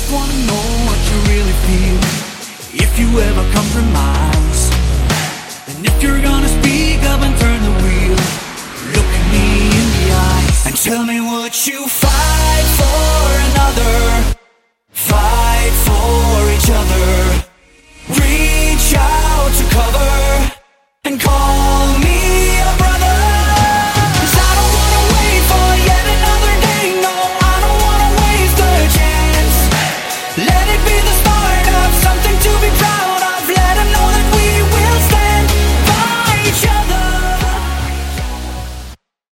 wanna know what you really feel. If you ever compromise, and if you're gonna speak up and turn the wheel, look me in the eyes and tell me, would you fight for another?